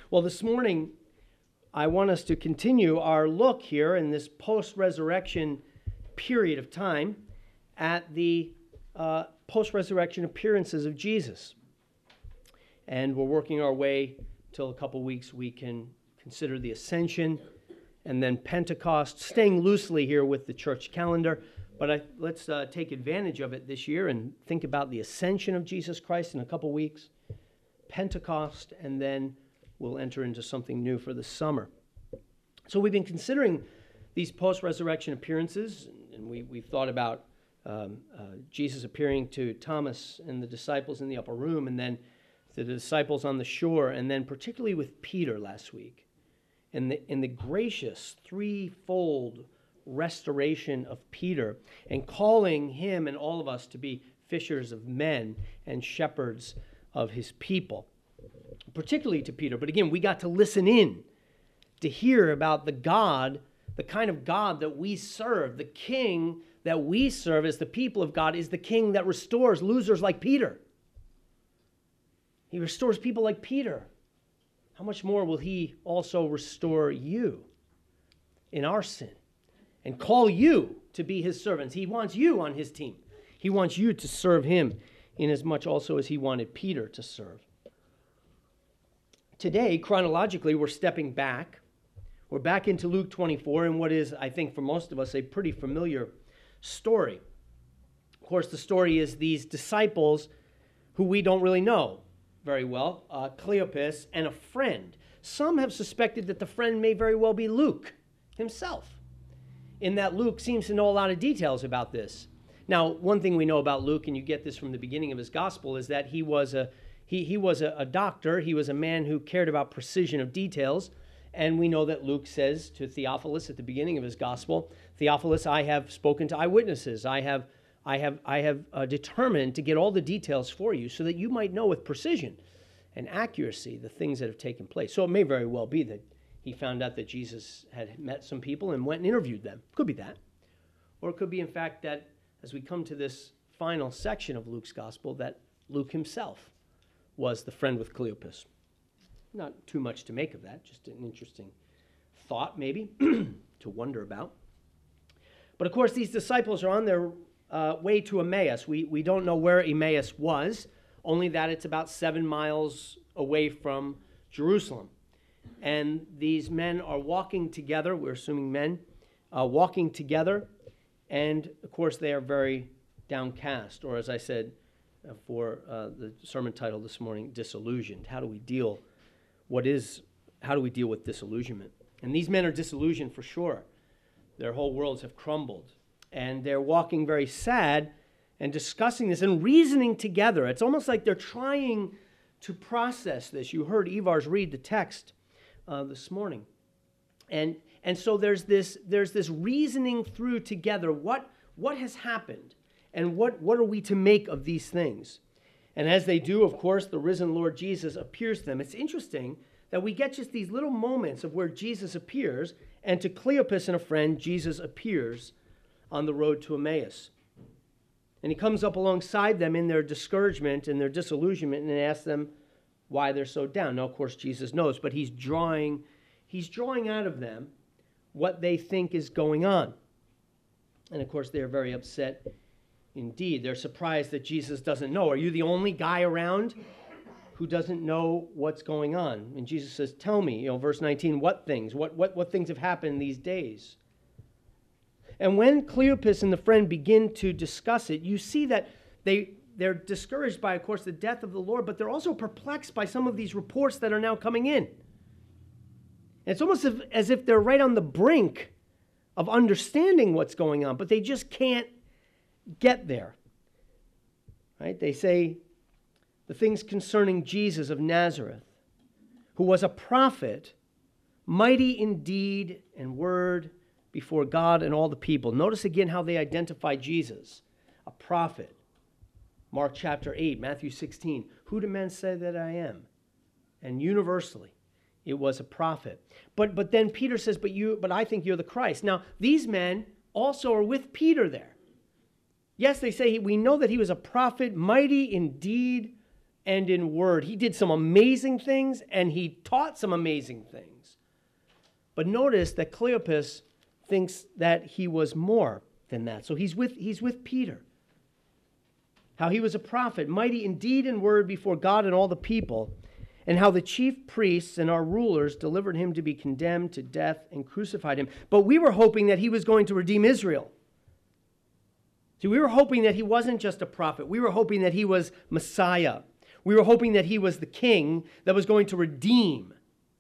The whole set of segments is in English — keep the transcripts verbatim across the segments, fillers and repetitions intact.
Well, this morning, I want us to continue our look here in this post-resurrection period of time at the uh, post-resurrection appearances of Jesus. And we're working our way till a couple weeks we can consider the Ascension and then Pentecost, staying loosely here with the church calendar. But I, let's uh, take advantage of it this year and think about the Ascension of Jesus Christ in a couple weeks, Pentecost, and then we'll enter into something new for the summer. So we've been considering these post-resurrection appearances, and we, we've thought about um, uh, Jesus appearing to Thomas and the disciples in the upper room, and then to the disciples on the shore, and then particularly with Peter last week, and the, in the gracious threefold restoration of Peter, and calling him and all of us to be fishers of men and shepherds of his people, particularly to Peter. But again, we got to listen in to hear about the God, the kind of God that we serve. The king that we serve as the people of God is the king that restores losers like Peter. He restores people like Peter. How much more will he also restore you in our sin and call you to be his servants? He wants you on his team. He wants you to serve him in as much also as he wanted Peter to serve. Today, chronologically, we're stepping back. We're back into Luke twenty-four, and what is, I think, for most of us, a pretty familiar story. Of course, the story is these disciples who we don't really know very well, uh, Cleopas and a friend. Some have suspected that the friend may very well be Luke himself, in that Luke seems to know a lot of details about this. Now, one thing we know about Luke, and you get this from the beginning of his gospel, is that he was a he he was a, a doctor. He was a man who cared about precision of details. And we know that Luke says to Theophilus at the beginning of his gospel, Theophilus, I have spoken to eyewitnesses. I have I have I have uh, determined to get all the details for you so that you might know with precision and accuracy the things that have taken place. So it may very well be that he found out that Jesus had met some people and went and interviewed them. Could be that. Or it could be, in fact, that as we come to this final section of Luke's gospel, that Luke himself was the friend with Cleopas. Not too much to make of that, just an interesting thought maybe to wonder about. But of course, these disciples are on their uh, way to Emmaus. We, we don't know where Emmaus was, only that it's about seven miles away from Jerusalem. And these men are walking together, we're assuming men, uh, walking together, and of course they are very downcast, or as I said uh, for uh, the sermon title this morning, disillusioned. How do we deal What is, how do we deal with disillusionment? And these men are disillusioned for sure. Their whole worlds have crumbled. And they're walking very sad and discussing this and reasoning together. It's almost like they're trying to process this. You heard Ivars read the text uh, this morning. And and so there's this there's this reasoning through together. What, what has happened? And what, what are we to make of these things? And as they do, of course, the risen Lord Jesus appears to them. It's interesting that we get just these little moments of where Jesus appears, and to Cleopas and a friend, Jesus appears on the road to Emmaus. And he comes up alongside them in their discouragement and their disillusionment and asks them why they're so down. Now, of course, Jesus knows, but he's drawing, he's drawing out of them what they think is going on. And, of course, they're very upset indeed. They're surprised that Jesus doesn't know. Are you the only guy around who doesn't know what's going on? And Jesus says, tell me, you know, verse nineteen, what things? What, what, what things have happened these days? And when Cleopas and the friend begin to discuss it, you see that they, they're discouraged by, of course, the death of the Lord, but they're also perplexed by some of these reports that are now coming in. And it's almost as if, as if they're right on the brink of understanding what's going on, but they just can't get there, right? They say the things concerning Jesus of Nazareth, who was a prophet, mighty in deed and word before God and all the people. Notice again how they identify Jesus, a prophet. Mark chapter eight, Matthew sixteen, who do men say that I am? And universally, it was a prophet. But but then Peter says, but you, but I think you're the Christ. Now, these men also are with Peter there. Yes, they say, we know that he was a prophet, mighty in deed and in word. He did some amazing things, and he taught some amazing things. But notice that Cleopas thinks that he was more than that. So he's with, he's with Peter. How he was a prophet, mighty in deed and word before God and all the people, and how the chief priests and our rulers delivered him to be condemned to death and crucified him. But we were hoping that he was going to redeem Israel. See, we were hoping that he wasn't just a prophet. We were hoping that he was Messiah. We were hoping that he was the king that was going to redeem,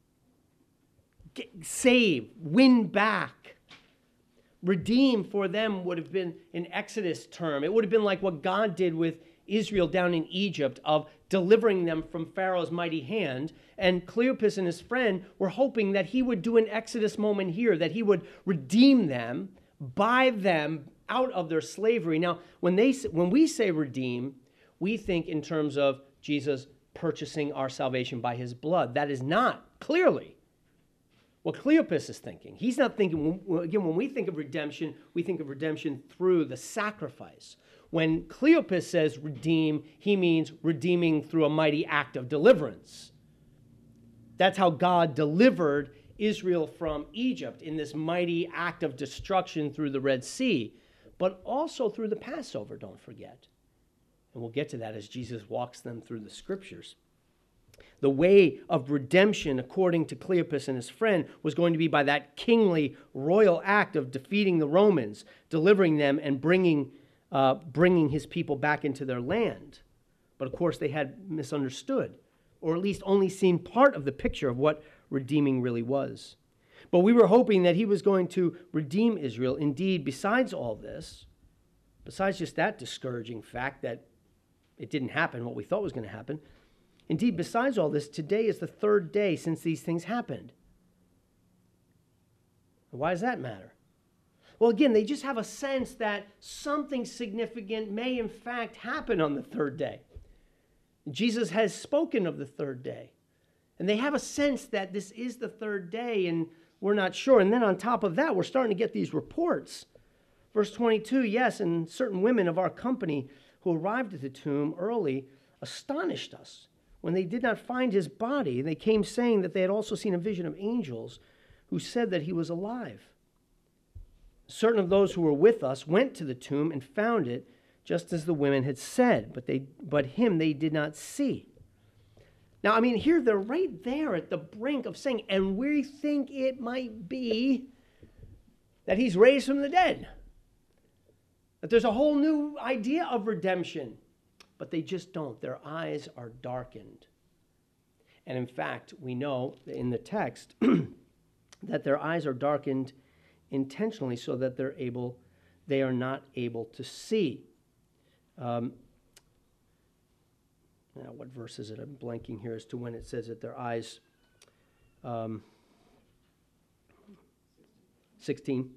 get, save, win back. Redeem for them would have been an Exodus term. It would have been like what God did with Israel down in Egypt, of delivering them from Pharaoh's mighty hand. And Cleopas and his friend were hoping that he would do an Exodus moment here, that he would redeem them, buy them out of their slavery. Now, when they when we say redeem, we think in terms of Jesus purchasing our salvation by his blood. That is not clearly what Cleopas is thinking. He's not thinking, again, when we think of redemption, we think of redemption through the sacrifice. When Cleopas says redeem, he means redeeming through a mighty act of deliverance. That's how God delivered Israel from Egypt, in this mighty act of destruction through the Red Sea, but also through the Passover, don't forget. And we'll get to that as Jesus walks them through the scriptures. The way of redemption, according to Cleopas and his friend, was going to be by that kingly, royal act of defeating the Romans, delivering them, and bringing, uh, bringing his people back into their land. But of course, they had misunderstood, or at least only seen part of the picture of what redeeming really was. But we were hoping that he was going to redeem Israel. Indeed, besides all this, besides just that discouraging fact that it didn't happen, what we thought was going to happen, indeed, besides all this, today is the third day since these things happened. Why does that matter? Well, again, they just have a sense that something significant may in fact happen on the third day. Jesus has spoken of the third day. And they have a sense that this is the third day, and we're not sure. And then on top of that, we're starting to get these reports. Verse twenty-two, yes, and certain women of our company who arrived at the tomb early astonished us when they did not find his body. They came saying that they had also seen a vision of angels who said that he was alive. Certain of those who were with us went to the tomb and found it just as the women had said, but they but him they did not see. Now, I mean, here they're right there at the brink of saying, and we think it might be that he's raised from the dead, that there's a whole new idea of redemption. But they just don't. Their eyes are darkened. And in fact, we know in the text that their eyes are darkened intentionally so that they're able, they are not able to see. Um, now, what verse is it? I'm blanking here as to when it says that their eyes. Um, sixteen.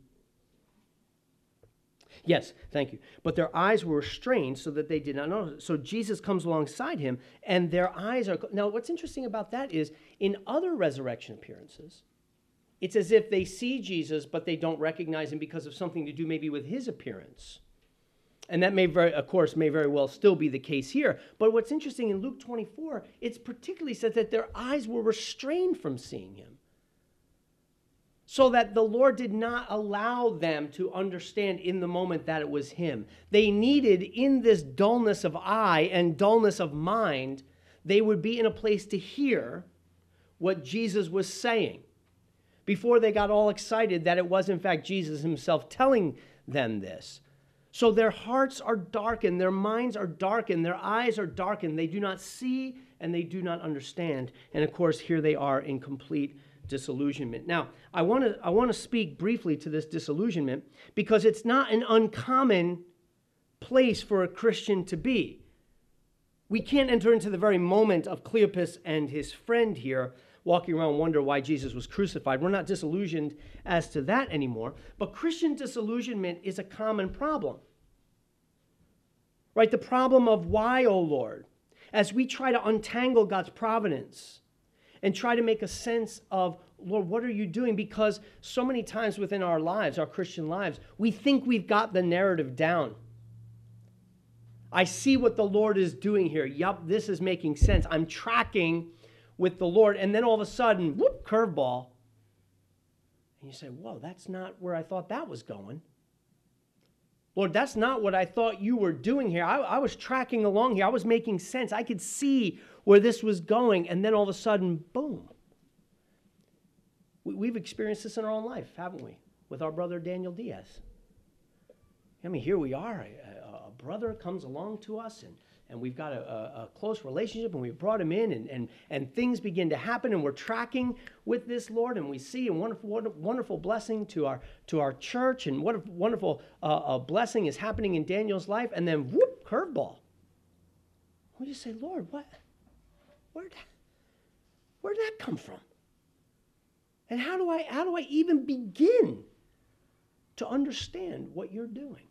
Yes, thank you. But their eyes were restrained so that they did not know. So Jesus comes alongside him, and their eyes are... Now, what's interesting about that is, in other resurrection appearances, it's as if they see Jesus, but they don't recognize him because of something to do maybe with his appearance. And that may very, of course, may very well still be the case here. But what's interesting in Luke twenty-four, it's particularly said that their eyes were restrained from seeing him, so that the Lord did not allow them to understand in the moment that it was him. They needed, in this dullness of eye and dullness of mind, they would be in a place to hear what Jesus was saying before they got all excited that it was, in fact, Jesus himself telling them this. So their hearts are darkened, their minds are darkened, their eyes are darkened. They do not see and they do not understand. And of course, here they are in complete disillusionment. Now, I want to I want to speak briefly to this disillusionment because it's not an uncommon place for a Christian to be. We can't enter into the very moment of Cleopas and his friend here walking around and wonder why Jesus was crucified. We're not disillusioned as to that anymore, but Christian disillusionment is a common problem. Right? The problem of why, O Lord, as we try to untangle God's providence and try to make a sense of, Lord, what are you doing? Because so many times within our lives, our Christian lives, we think we've got the narrative down. I see what the Lord is doing here. Yup, this is making sense. I'm tracking with the Lord. And then all of a sudden, whoop, curveball. And you say, whoa, that's not where I thought that was going. Lord, that's not what I thought you were doing here. I, I was tracking along here. I was making sense. I could see where this was going. And then all of a sudden, boom. We, we've experienced this in our own life, haven't we? With our brother Daniel Diaz. I mean, here we are. A, a brother comes along to us, and, and we've got a, a, a close relationship, and we've brought him in, and, and, and things begin to happen, and we're tracking with this Lord, and we see a wonderful, wonderful blessing to our to our church, and what a wonderful uh, a blessing is happening in Daniel's life, and then whoop, curveball. We just say, Lord, what? Where'd that, where'd that come from? And how do I how do I even begin to understand what you're doing?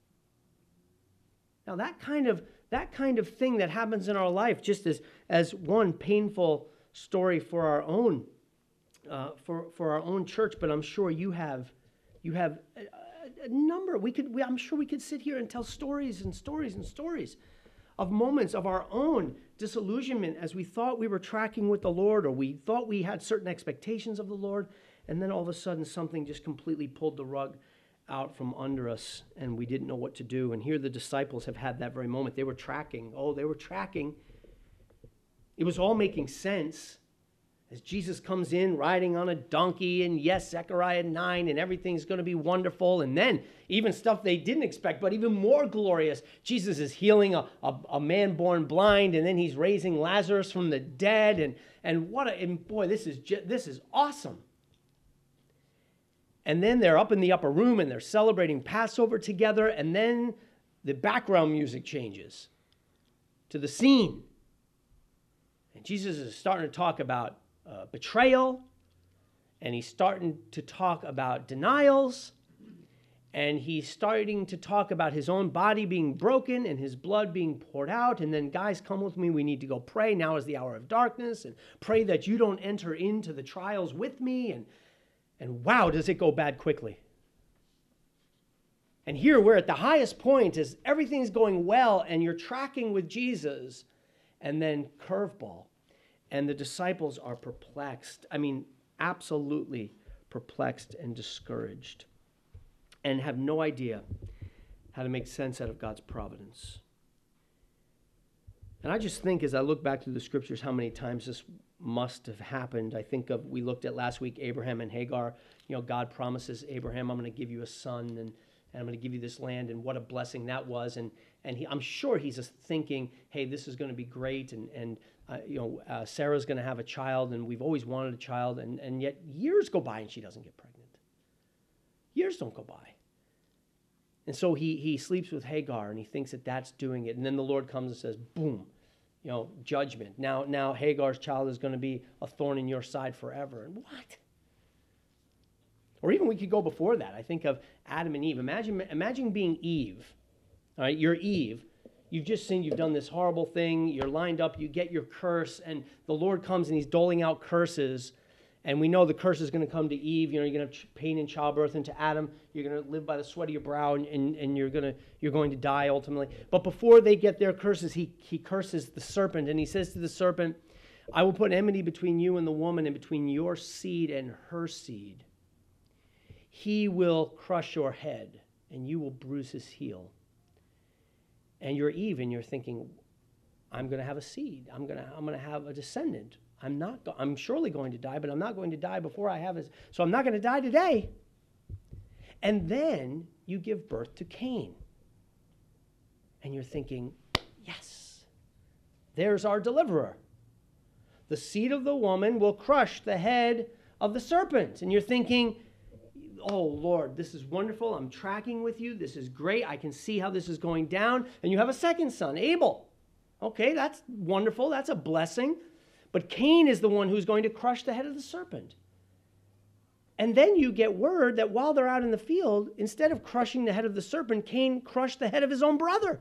Now that kind of that kind of thing that happens in our life, just as as one painful story for our own uh, for for our own church, but I'm sure you have you have a, a number. We could we, I'm sure we could sit here and tell stories and stories and stories of moments of our own disillusionment as we thought we were tracking with the Lord, or we thought we had certain expectations of the Lord, and then all of a sudden something just completely pulled the rug out from under us, and we didn't know what to do. And here the disciples have had that very moment. They were tracking. Oh, they were tracking. It was all making sense as Jesus comes in riding on a donkey, and yes, Zechariah nine, and everything's going to be wonderful. And then even stuff they didn't expect, but even more glorious. Jesus is healing a, a, a man born blind, and then he's raising Lazarus from the dead. And, and what a, and boy, this is just, this is awesome. And then they're up in the upper room and they're celebrating Passover together. And then the background music changes to the scene. And Jesus is starting to talk about uh, betrayal. And he's starting to talk about denials. And he's starting to talk about his own body being broken and his blood being poured out. And then, guys, come with me. We need to go pray. Now is the hour of darkness. And pray that you don't enter into the trials with me. And And wow, does it go bad quickly. And here we're at the highest point as everything's going well and you're tracking with Jesus, and then curveball. And the disciples are perplexed. I mean, absolutely perplexed and discouraged, and have no idea how to make sense out of God's providence. And I just think as I look back through the scriptures how many times this must have happened. I think of, we looked at last week, Abraham and Hagar. You know, God promises Abraham, I'm going to give you a son, and, and I'm going to give you this land, and what a blessing that was. And and he, I'm sure he's just thinking, hey, this is going to be great, and, and uh, you know, uh, Sarah's going to have a child, and we've always wanted a child, and, and yet years go by and she doesn't get pregnant. Years don't go by. And so he he sleeps with Hagar, and he thinks that that's doing it. And then the Lord comes and says, boom, you know, judgment. Now, now Hagar's child is going to be a thorn in your side forever. And what? Or even we could go before that. I think of Adam and Eve. Imagine, imagine being Eve. All right, you're Eve. You've just sinned. You've done this horrible thing. You're lined up. You get your curse, and the Lord comes and he's doling out curses. And we know the curse is going to come to Eve. You know, you're going to have pain in childbirth, and to Adam, you're going to live by the sweat of your brow, and, and, and you're going to you're going to die ultimately. But before they get their curses, he he curses the serpent, and he says to the serpent, I will put enmity between you and the woman, and between your seed and her seed. He will crush your head, and you will bruise his heel. And you're Eve, and you're thinking, I'm going to have a seed. I'm going to I'm going to have a descendant. I'm not. Go- I'm surely going to die, but I'm not going to die before I have it. So I'm not going to die today. And then you give birth to Cain. And you're thinking, yes, there's our deliverer. The seed of the woman will crush the head of the serpent. And you're thinking, oh, Lord, this is wonderful. I'm tracking with you. This is great. I can see how this is going down. And you have a second son, Abel. Okay, that's wonderful. That's a blessing. But Cain is the one who's going to crush the head of the serpent. And then you get word that while they're out in the field, instead of crushing the head of the serpent, Cain crushed the head of his own brother.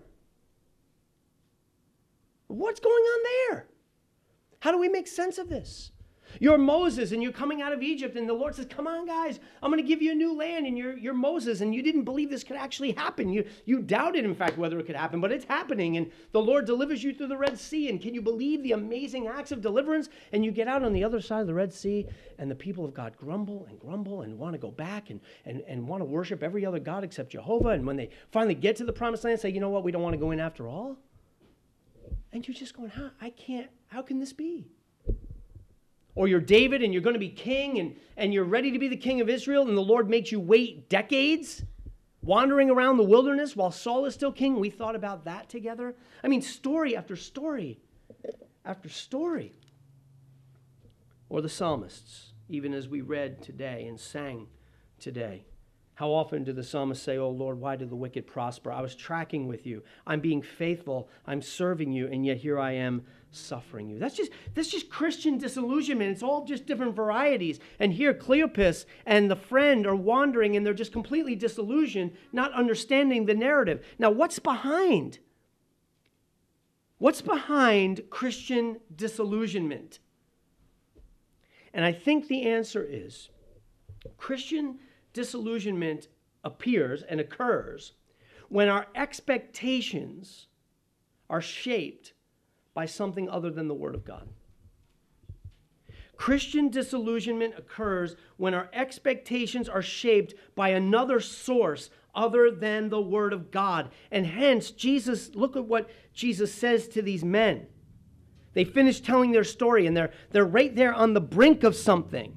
What's going on there? How do we make sense of this? You're Moses and you're coming out of Egypt and the Lord says, come on guys, I'm going to give you a new land, and you're, you're Moses and you didn't believe this could actually happen. You, you doubted, in fact, whether it could happen, but it's happening, and the Lord delivers you through the Red Sea. And can you believe the amazing acts of deliverance? And you get out on the other side of the Red Sea and the people of God grumble and grumble and want to go back and, and, and want to worship every other God except Jehovah. And when they finally get to the promised land, say, you know what, we don't want to go in after all. And you're just going, huh, I can't, how can this be? Or you're David and you're going to be king and, and you're ready to be the king of Israel, and the Lord makes you wait decades wandering around the wilderness while Saul is still king. We thought about that together. I mean, story after story after story. Or the psalmists, even as we read today and sang today. How often do the psalmists say, oh Lord, why do the wicked prosper? I was tracking with you. I'm being faithful. I'm serving you. And yet here I am suffering you. That's just, that's just Christian disillusionment. It's all just different varieties. And here Cleopas and the friend are wandering and they're just completely disillusioned, not understanding the narrative. Now, what's behind? What's behind Christian disillusionment? And I think the answer is Christian disillusionment appears and occurs when our expectations are shaped by something other than the Word of God. Christian disillusionment occurs when our expectations are shaped by another source other than the Word of God. And hence, Jesus, look at what Jesus says to these men. They finish telling their story and they're, they're right there on the brink of something.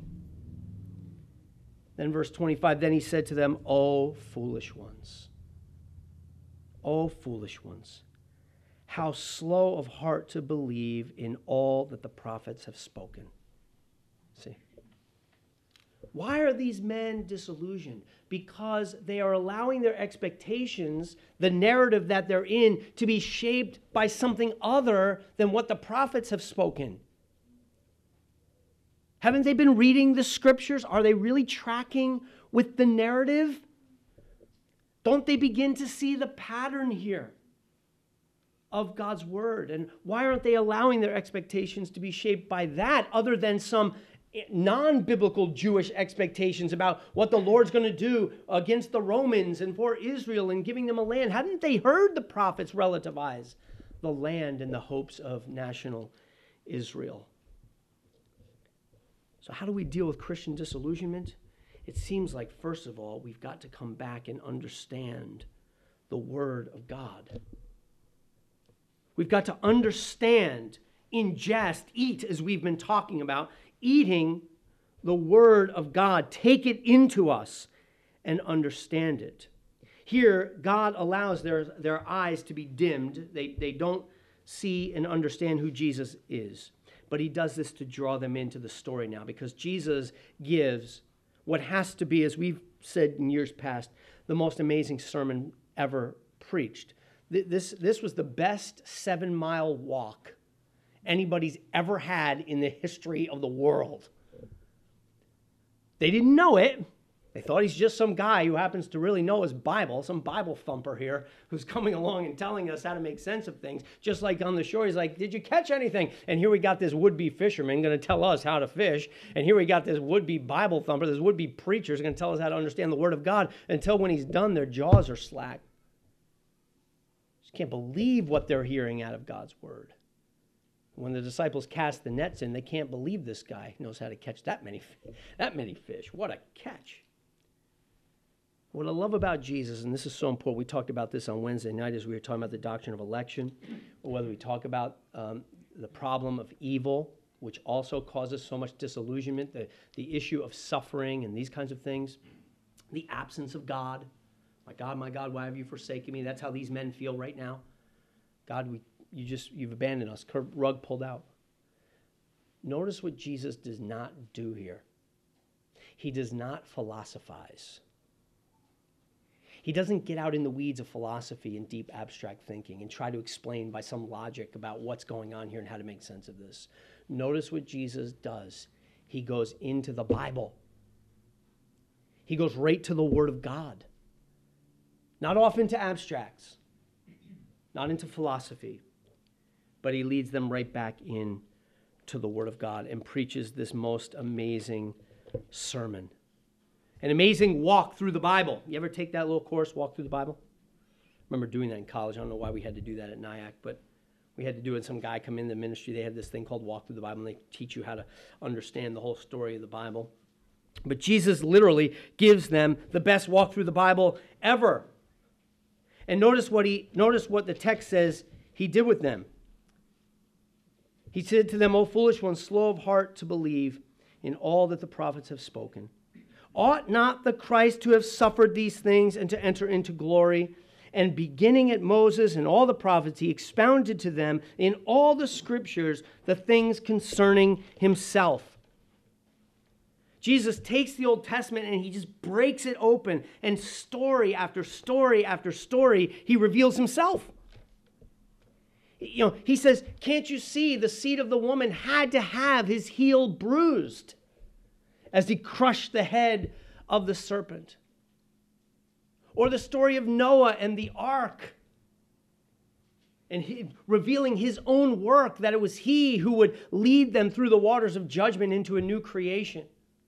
Then verse twenty-five, then he said to them, O foolish ones, O foolish ones, how slow of heart to believe in all that the prophets have spoken. See? Why are these men disillusioned? Because they are allowing their expectations, the narrative that they're in, to be shaped by something other than what the prophets have spoken. Haven't they been reading the scriptures? Are they really tracking with the narrative? Don't they begin to see the pattern here of God's word? And why aren't they allowing their expectations to be shaped by that other than some non-biblical Jewish expectations about what the Lord's going to do against the Romans and for Israel and giving them a land? Hadn't they heard the prophets relativize the land and the hopes of national Israel? So how do we deal with Christian disillusionment? It seems like, first of all, we've got to come back and understand the Word of God. We've got to understand, ingest, eat, as we've been talking about, eating the Word of God. Take it into us and understand it. Here, God allows their, their eyes to be dimmed. They, they don't see and understand who Jesus is. But he does this to draw them into the story now, because Jesus gives what has to be, as we've said in years past, the most amazing sermon ever preached. This, this was the best seven-mile walk anybody's ever had in the history of the world. They didn't know it. They thought he's just some guy who happens to really know his Bible, some Bible thumper here who's coming along and telling us how to make sense of things. Just like on the shore, he's like, did you catch anything? And here we got this would-be fisherman going to tell us how to fish. And here we got this would-be Bible thumper, this would-be preacher is going to tell us how to understand the Word of God, until when he's done, their jaws are slack. Just can't believe what they're hearing out of God's Word. When the disciples cast the nets in, they can't believe this guy knows how to catch that many, that many fish. What a catch. What I love about Jesus, and this is so important, we talked about this on Wednesday night as we were talking about the doctrine of election, or whether we talk about um, the problem of evil, which also causes so much disillusionment, the, the issue of suffering and these kinds of things, the absence of God. My God, my God, why have you forsaken me? That's how these men feel right now. God, we, you just, you've abandoned us, rug pulled out. Notice what Jesus does not do here. He does not philosophize. He doesn't get out in the weeds of philosophy and deep abstract thinking and try to explain by some logic about what's going on here and how to make sense of this. Notice what Jesus does. He goes into the Bible. He goes right to the Word of God. Not off into abstracts, not into philosophy, but he leads them right back in to the Word of God and preaches this most amazing sermon. An amazing walk through the Bible. You ever take that little course, Walk Through the Bible? I remember doing that in college. I don't know why we had to do that at Nyack, but we had to do it. Some guy come in the ministry. They had this thing called Walk Through the Bible, and they teach you how to understand the whole story of the Bible. But Jesus literally gives them the best walk through the Bible ever. And notice what he notice what the text says he did with them. He said to them, O foolish ones, slow of heart to believe in all that the prophets have spoken. Ought not the Christ to have suffered these things and to enter into glory? And beginning at Moses and all the prophets, he expounded to them in all the scriptures the things concerning himself. Jesus takes the Old Testament and he just breaks it open, and story after story after story, he reveals himself. You know, he says, can't you see the seed of the woman had to have his heel bruised as he crushed the head of the serpent? Or the story of Noah and the ark, and he, revealing his own work, that it was he who would lead them through the waters of judgment into a new creation.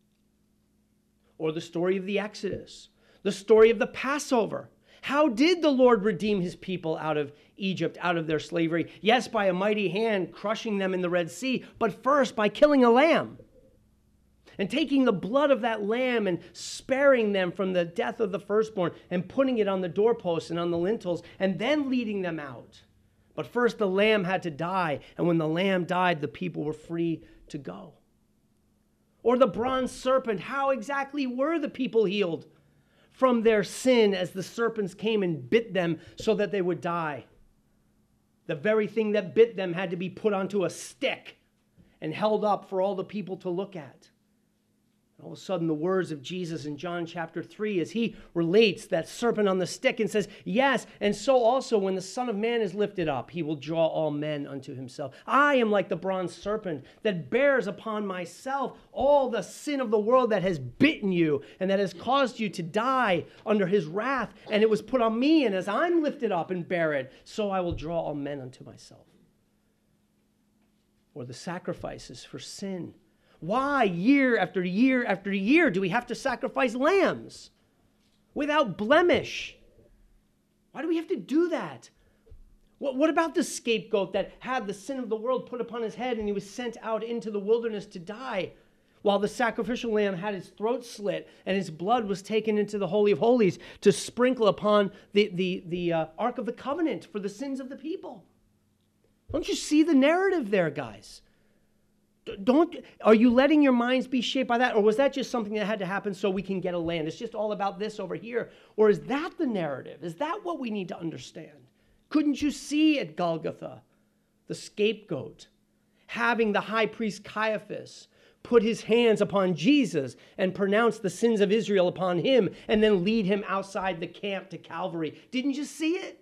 Or the story of the Exodus, the story of the Passover. How did the Lord redeem his people out of Egypt, out of their slavery? Yes, by a mighty hand crushing them in the Red Sea, but first by killing a lamb and taking the blood of that lamb and sparing them from the death of the firstborn and putting it on the doorposts and on the lintels and then leading them out. But first the lamb had to die, and when the lamb died, the people were free to go. Or the bronze serpent, how exactly were the people healed from their sin as the serpents came and bit them so that they would die? The very thing that bit them had to be put onto a stick and held up for all the people to look at. All of a sudden, the words of Jesus in John chapter three, as he relates that serpent on the stick and says, yes, and so also when the Son of Man is lifted up, he will draw all men unto himself. I am like the bronze serpent that bears upon myself all the sin of the world that has bitten you and that has caused you to die under his wrath. And it was put on me, and as I'm lifted up and bear it, so I will draw all men unto myself. Or the sacrifices for sin. Why, year after year after year, do we have to sacrifice lambs without blemish? Why do we have to do that? What, what about the scapegoat that had the sin of the world put upon his head and he was sent out into the wilderness to die, while the sacrificial lamb had his throat slit and his blood was taken into the Holy of Holies to sprinkle upon the, the, the uh, Ark of the Covenant for the sins of the people? Don't you see the narrative there, guys? Don't, are you letting your minds be shaped by that? Or was that just something that had to happen so we can get a land? It's just all about this over here. Or is that the narrative? Is that what we need to understand? Couldn't you see at Golgotha, the scapegoat, having the high priest Caiaphas put his hands upon Jesus and pronounce the sins of Israel upon him and then lead him outside the camp to Calvary? Didn't you see it?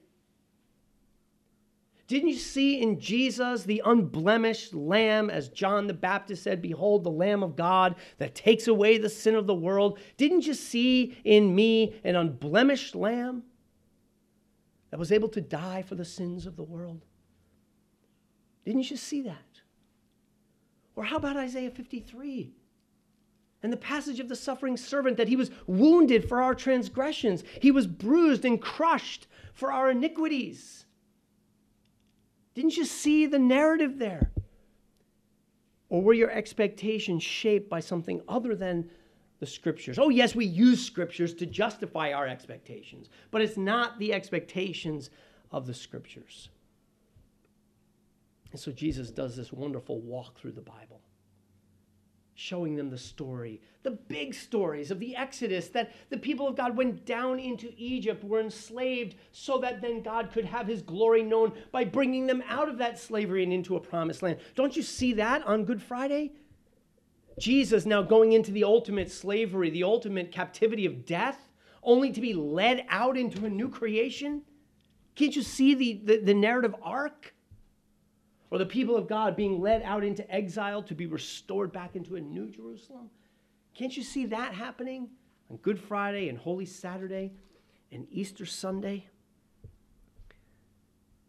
Didn't you see in Jesus the unblemished lamb, as John the Baptist said, behold, the Lamb of God that takes away the sin of the world? Didn't you see in me an unblemished lamb that was able to die for the sins of the world? Didn't you see that? Or how about Isaiah fifty-three? And the passage of the suffering servant, that he was wounded for our transgressions. He was bruised and crushed for our iniquities. Didn't you see the narrative there? Or were your expectations shaped by something other than the scriptures? Oh, yes, we use scriptures to justify our expectations, but it's not the expectations of the scriptures. And so Jesus does this wonderful walk through the Bible, showing them the story, the big stories of the Exodus, that the people of God went down into Egypt, were enslaved, so that then God could have his glory known by bringing them out of that slavery and into a promised land. Don't you see that on Good Friday? Jesus now going into the ultimate slavery, the ultimate captivity of death, only to be led out into a new creation. Can't you see the, the, the narrative arc? Or the people of God being led out into exile to be restored back into a new Jerusalem? Can't you see that happening on Good Friday and Holy Saturday and Easter Sunday?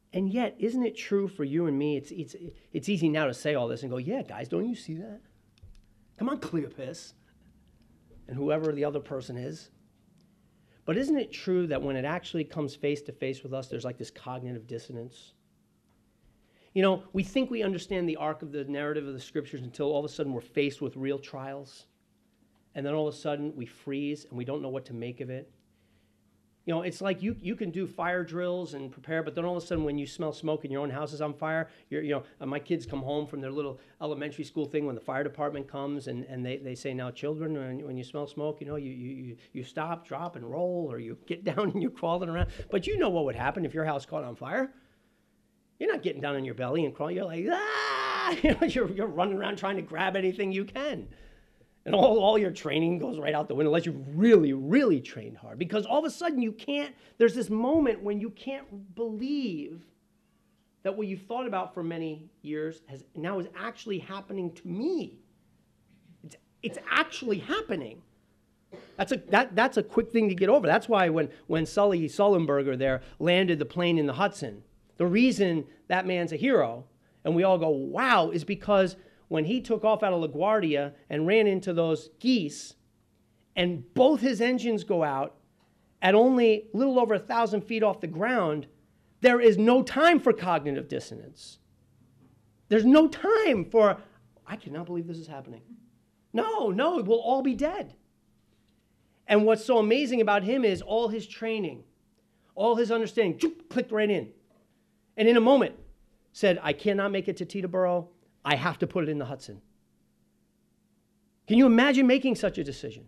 And yet, isn't it true for you and me? It's, it's, it's easy now to say all this and go, yeah, guys, don't you see that? Come on, Cleopas. And whoever the other person is. But isn't it true that when it actually comes face to face with us, there's like this cognitive dissonance? You know, we think we understand the arc of the narrative of the scriptures until all of a sudden we're faced with real trials. And then all of a sudden we freeze and we don't know what to make of it. You know, it's like you you can do fire drills and prepare, but then all of a sudden when you smell smoke and your own house is on fire, you're, you know, uh, my kids come home from their little elementary school thing when the fire department comes and, and they, they say, now children, when, when you smell smoke, you know, you, you, you stop, drop, and roll, or you get down and you're crawling around. But you know what would happen if your house caught on fire. You're not getting down on your belly and crawling. You're like, ah! You know, you're, you're running around trying to grab anything you can. And all, all your training goes right out the window unless you've really, really trained hard. Because all of a sudden you can't, there's this moment when you can't believe that what you've thought about for many years has now is actually happening to me. It's, it's actually happening. That's a, that, that's a quick thing to get over. That's why when, when Sully Sullenberger there landed the plane in the Hudson, the reason that man's a hero, and we all go, wow, is because when he took off out of LaGuardia and ran into those geese, and both his engines go out at only a little over a thousand feet off the ground, there is no time for cognitive dissonance. There's no time for, I cannot believe this is happening. No, no, we'll all be dead. And what's so amazing about him is all his training, all his understanding, clicked right in. And in a moment, said, I cannot make it to Teterboro. I have to put it in the Hudson. Can you imagine making such a decision?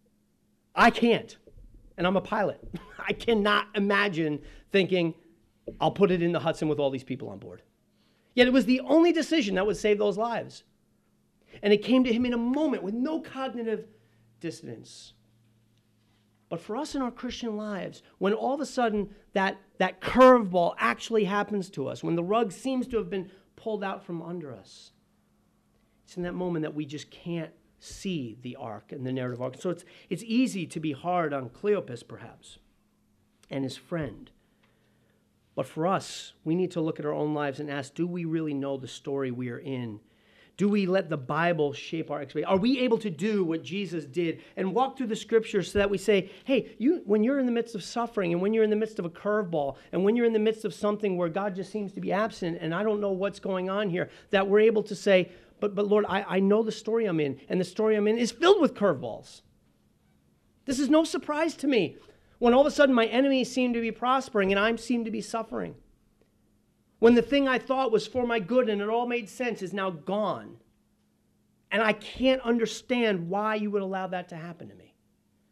I can't. And I'm a pilot. I cannot imagine thinking, I'll put it in the Hudson with all these people on board. Yet it was the only decision that would save those lives. And it came to him in a moment with no cognitive dissonance. But for us in our Christian lives, when all of a sudden that, that curveball actually happens to us, when the rug seems to have been pulled out from under us, it's in that moment that we just can't see the arc and the narrative arc. So it's, it's easy to be hard on Cleopas, perhaps, and his friend. But for us, we need to look at our own lives and ask, do we really know the story we are in? Do we let the Bible shape our experience? Are we able to do what Jesus did and walk through the scriptures so that we say, hey, you, when you're in the midst of suffering and when you're in the midst of a curveball and when you're in the midst of something where God just seems to be absent and I don't know what's going on here, that we're able to say, but, but Lord, I, I know the story I'm in, and the story I'm in is filled with curveballs. This is no surprise to me when all of a sudden my enemies seem to be prospering and I seem to be suffering. When the thing I thought was for my good and it all made sense is now gone. And I can't understand why you would allow that to happen to me.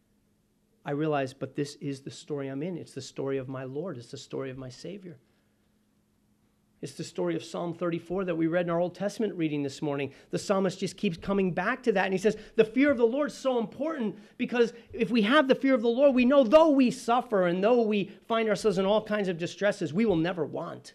I realize, but this is the story I'm in. It's the story of my Lord. It's the story of my Savior. It's the story of Psalm thirty-four that we read in our Old Testament reading this morning. The psalmist just keeps coming back to that. And he says, the fear of the Lord is so important because if we have the fear of the Lord, we know though we suffer and though we find ourselves in all kinds of distresses, we will never want.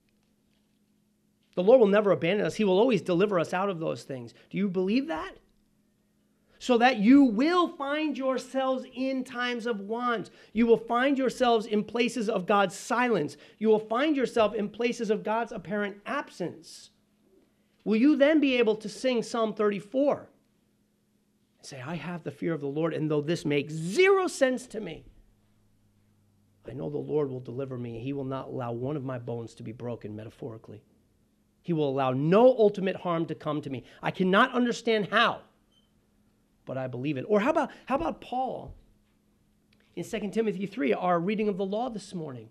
The Lord will never abandon us. He will always deliver us out of those things. Do you believe that? So that you will find yourselves in times of want. You will find yourselves in places of God's silence. You will find yourself in places of God's apparent absence. Will you then be able to sing Psalm thirty-four and say, I have the fear of the Lord, and though this makes zero sense to me, I know the Lord will deliver me. He will not allow one of my bones to be broken, metaphorically. He will allow no ultimate harm to come to me. I cannot understand how, but I believe it. Or how about, how about Paul in Second Timothy three, our reading of the law this morning?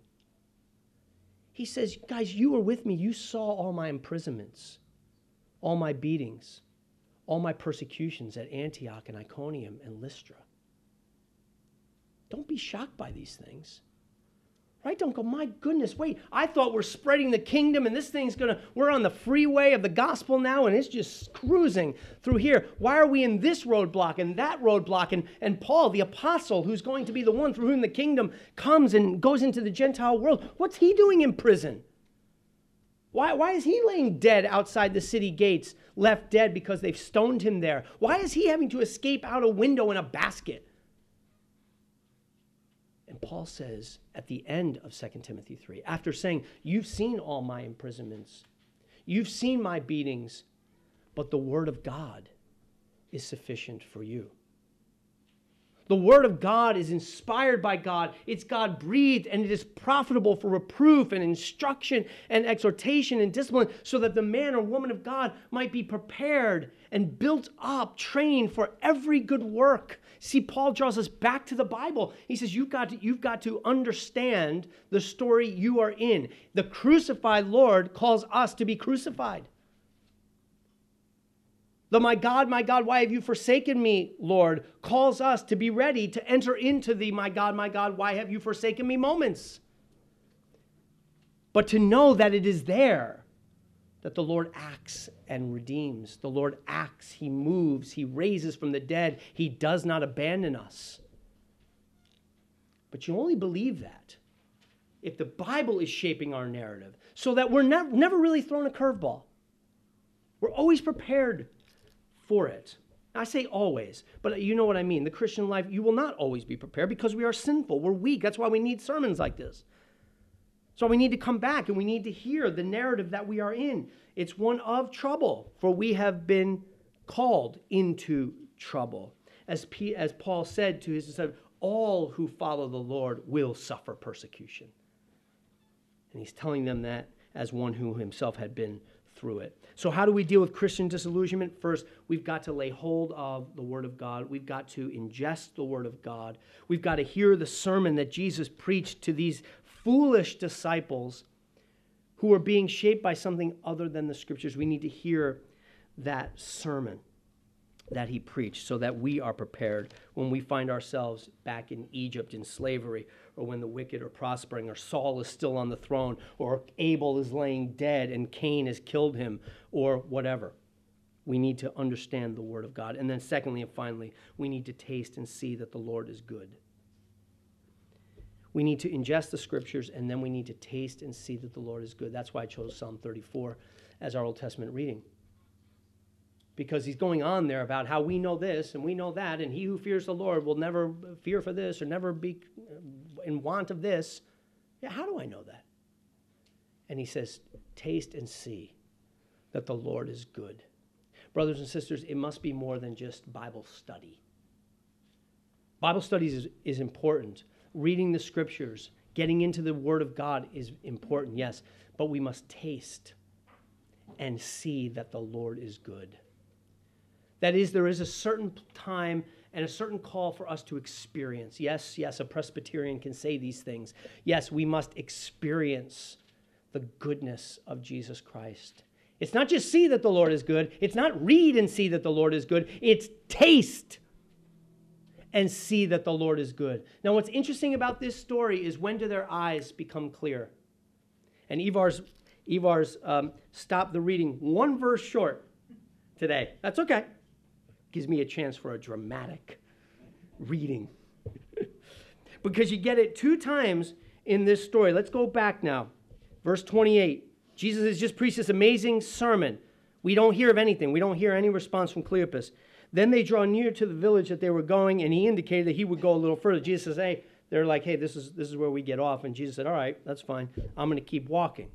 He says, guys, you were with me. You saw all my imprisonments, all my beatings, all my persecutions at Antioch and Iconium and Lystra. Don't be shocked by these things. Right? Don't go, my goodness, wait, I thought we're spreading the kingdom and this thing's going to, we're on the freeway of the gospel now and it's just cruising through here. Why are we in this roadblock and that roadblock? And, and Paul, the apostle, who's going to be the one through whom the kingdom comes and goes into the Gentile world, what's he doing in prison? Why, why is he laying dead outside the city gates, left dead because they've stoned him there? Why is he having to escape out a window in a basket? And Paul says at the end of Second Timothy three, after saying, you've seen all my imprisonments, you've seen my beatings, but the word of God is sufficient for you. The word of God is inspired by God. It's God-breathed, and it is profitable for reproof and instruction and exhortation and discipline, so that the man or woman of God might be prepared and built up, trained for every good work. See, Paul draws us back to the Bible. He says, you've got to, you've got to understand the story you are in. The crucified Lord calls us to be crucified. The my God, my God, why have you forsaken me, Lord, calls us to be ready to enter into the my God, my God, why have you forsaken me moments. But to know that it is there, that the Lord acts and redeems. The Lord acts, he moves, he raises from the dead. He does not abandon us. But you only believe that if the Bible is shaping our narrative, so that we're never, never really thrown a curveball. We're always prepared for it. I say always, but you know what I mean. The Christian life, you will not always be prepared because we are sinful. We're weak. That's why we need sermons like this. So we need to come back and we need to hear the narrative that we are in. It's one of trouble, for we have been called into trouble. As, P, as Paul said to his disciples, all who follow the Lord will suffer persecution. And he's telling them that as one who himself had been through it. So how do we deal with Christian disillusionment? First, we've got to lay hold of the Word of God. We've got to ingest the Word of God. We've got to hear the sermon that Jesus preached to these foolish disciples who are being shaped by something other than the Scriptures. We need to hear that sermon that he preached so that we are prepared when we find ourselves back in Egypt in slavery, or when the wicked are prospering, or Saul is still on the throne, or Abel is laying dead and Cain has killed him, or whatever. We need to understand the Word of God. And then secondly and finally, we need to taste and see that the Lord is good. We need to ingest the Scriptures, and then we need to taste and see that the Lord is good. That's why I chose Psalm thirty-four as our Old Testament reading. Because he's going on there about how we know this and we know that, and he who fears the Lord will never fear for this or never be in want of this. Yeah, how do I know that? And he says, taste and see that the Lord is good. Brothers and sisters, it must be more than just Bible study. Bible studies is, is important. Reading the Scriptures, getting into the Word of God is important, yes, but we must taste and see that the Lord is good. That is, there is a certain time and a certain call for us to experience. Yes, yes, a Presbyterian can say these things. Yes, we must experience the goodness of Jesus Christ. It's not just see that the Lord is good. It's not read and see that the Lord is good. It's taste and see that the Lord is good. Now, what's interesting about this story is, when do their eyes become clear? And Ivar's, Ivar's um, stopped the reading one verse short today. That's okay. Gives me a chance for a dramatic reading. Because you get it two times in this story. Let's go back now. Verse twenty-eight. Jesus has just preached this amazing sermon. We don't hear of anything. We don't hear any response from Cleopas. Then they draw near to the village that they were going, and he indicated that he would go a little further. Jesus says, hey, they're like, hey, this is, this is where we get off. And Jesus said, all right, that's fine. I'm going to keep walking.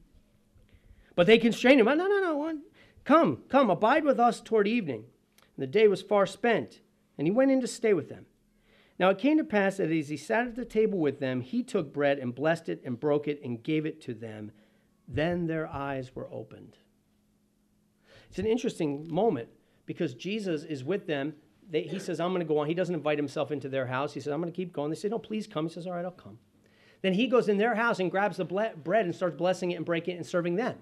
But they constrained him. No, no, no. Come, come, abide with us toward evening. And the day was far spent, and he went in to stay with them. Now it came to pass that as he sat at the table with them, he took bread and blessed it and broke it and gave it to them. Then their eyes were opened. It's an interesting moment because Jesus is with them. They, he says, I'm going to go on. He doesn't invite himself into their house. He says, I'm going to keep going. They say, no, please come. He says, all right, I'll come. Then he goes in their house and grabs the ble- bread and starts blessing it and breaking it and serving them.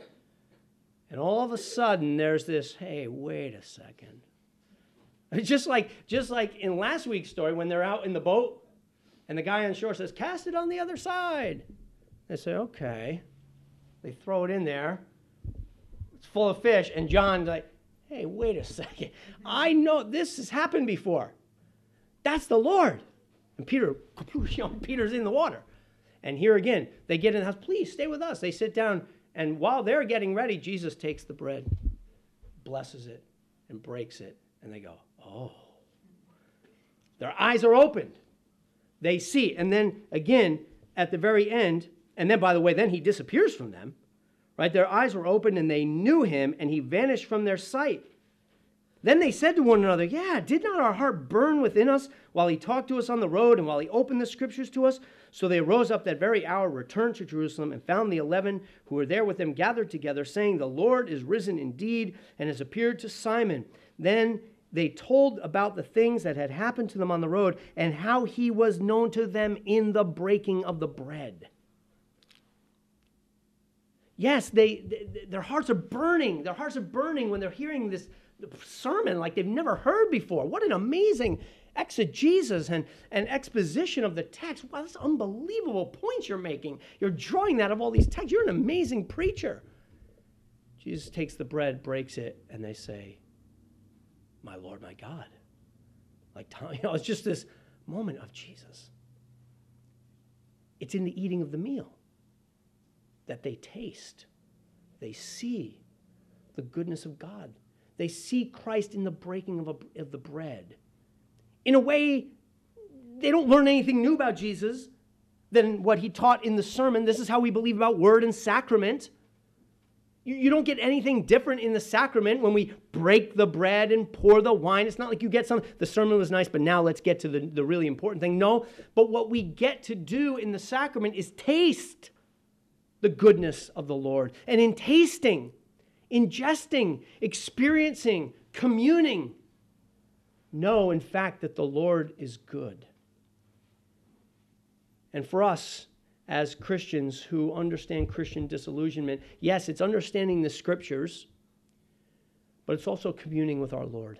And all of a sudden, there's this, hey, wait a second. Just like, just like in last week's story, when they're out in the boat, and the guy on shore says, cast it on the other side. They say, okay. They throw it in there. It's full of fish. And John's like, hey, wait a second. I know this has happened before. That's the Lord. And Peter, you know, Peter's in the water. And here again, they get in the house. Please stay with us. They sit down. And while they're getting ready, Jesus takes the bread, blesses it, and breaks it. And they go, oh. Their eyes are opened. They see. And then again, at the very end, and then by the way, then he disappears from them, right? Their eyes were opened and they knew him, and he vanished from their sight. Then they said to one another, yeah, did not our heart burn within us while he talked to us on the road and while he opened the scriptures to us? So they rose up that very hour, returned to Jerusalem, and found the eleven who were there with them gathered together, saying, the Lord is risen indeed and has appeared to Simon. Then they told about the things that had happened to them on the road and how he was known to them in the breaking of the bread. Yes, they, they their hearts are burning. Their hearts are burning when they're hearing this sermon like they've never heard before. What an amazing exegesis and, and exposition of the text. Wow, that's unbelievable points you're making. You're drawing that of all these texts. You're an amazing preacher. Jesus takes the bread, breaks it, and they say, my Lord, my God. Like, you know, it's just this moment of Jesus. It's in the eating of the meal that they taste, they see the goodness of God. They see Christ in the breaking of, a, of the bread. In a way, they don't learn anything new about Jesus than what he taught in the sermon. This is how we believe about word and sacrament. You, you don't get anything different in the sacrament when we break the bread and pour the wine. It's not like you get some, the sermon was nice, but now let's get to the, the really important thing. No, but what we get to do in the sacrament is taste the goodness of the Lord. And in tasting, ingesting, experiencing, communing, know, in fact, that the Lord is good. And for us, as Christians who understand Christian disillusionment, yes, it's understanding the scriptures, but it's also communing with our Lord.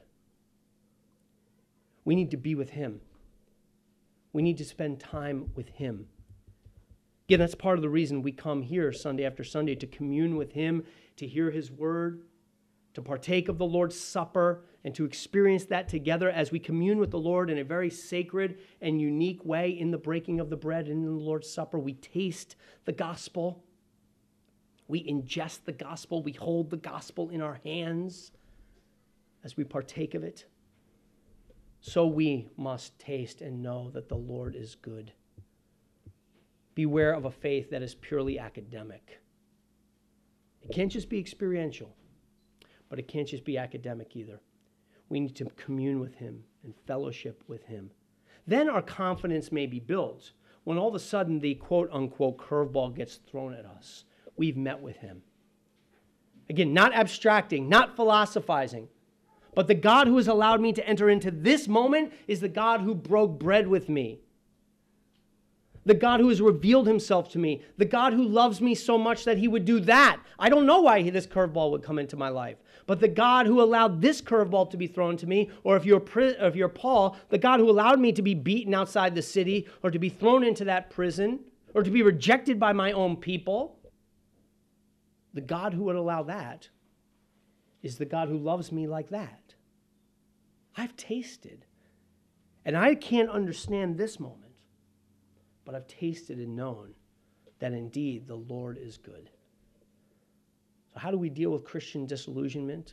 We need to be with him. We need to spend time with him. Again, that's part of the reason we come here Sunday after Sunday, to commune with him, to hear his word, to partake of the Lord's Supper, and to experience that together as we commune with the Lord in a very sacred and unique way in the breaking of the bread and in the Lord's Supper. We taste the gospel. We ingest the gospel. We hold the gospel in our hands as we partake of it. So we must taste and know that the Lord is good. Beware of a faith that is purely academic. It can't just be experiential, but it can't just be academic either. We need to commune with him and fellowship with him. Then our confidence may be built when all of a sudden the quote-unquote curveball gets thrown at us. We've met with him. Again, not abstracting, not philosophizing, but the God who has allowed me to enter into this moment is the God who broke bread with me. The God who has revealed himself to me. The God who loves me so much that he would do that. I don't know why this curveball would come into my life. But the God who allowed this curveball to be thrown to me, or if you're, if you're Paul, the God who allowed me to be beaten outside the city, or to be thrown into that prison, or to be rejected by my own people, the God who would allow that is the God who loves me like that. I've tasted. And I can't understand this moment. But I've tasted and known that indeed the Lord is good. So how do we deal with Christian disillusionment?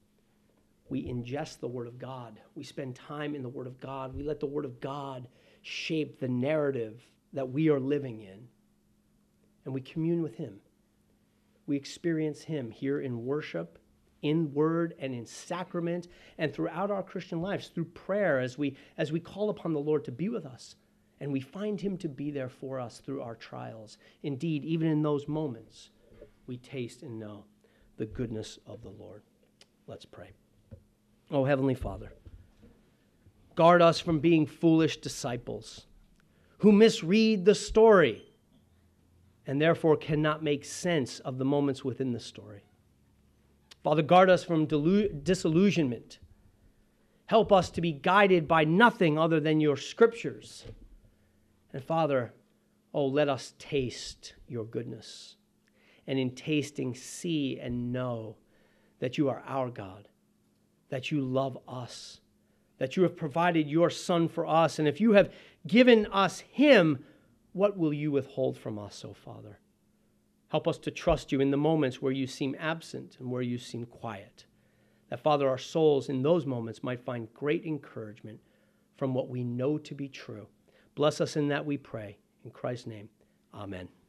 We ingest the Word of God. We spend time in the Word of God. We let the Word of God shape the narrative that we are living in. And we commune with him. We experience him here in worship, in word, and in sacrament, and throughout our Christian lives, through prayer as we, as we call upon the Lord to be with us. And we find him to be there for us through our trials. Indeed, even in those moments, we taste and know the goodness of the Lord. Let's pray. Oh, Heavenly Father, guard us from being foolish disciples who misread the story and therefore cannot make sense of the moments within the story. Father, guard us from delu- disillusionment. Help us to be guided by nothing other than your scriptures. And Father, oh, let us taste your goodness. And in tasting, see and know that you are our God, that you love us, that you have provided your Son for us. And if you have given us him, what will you withhold from us, oh Father? Help us to trust you in the moments where you seem absent and where you seem quiet. That, Father, our souls in those moments might find great encouragement from what we know to be true. Bless us in that, we pray. In Christ's name, amen.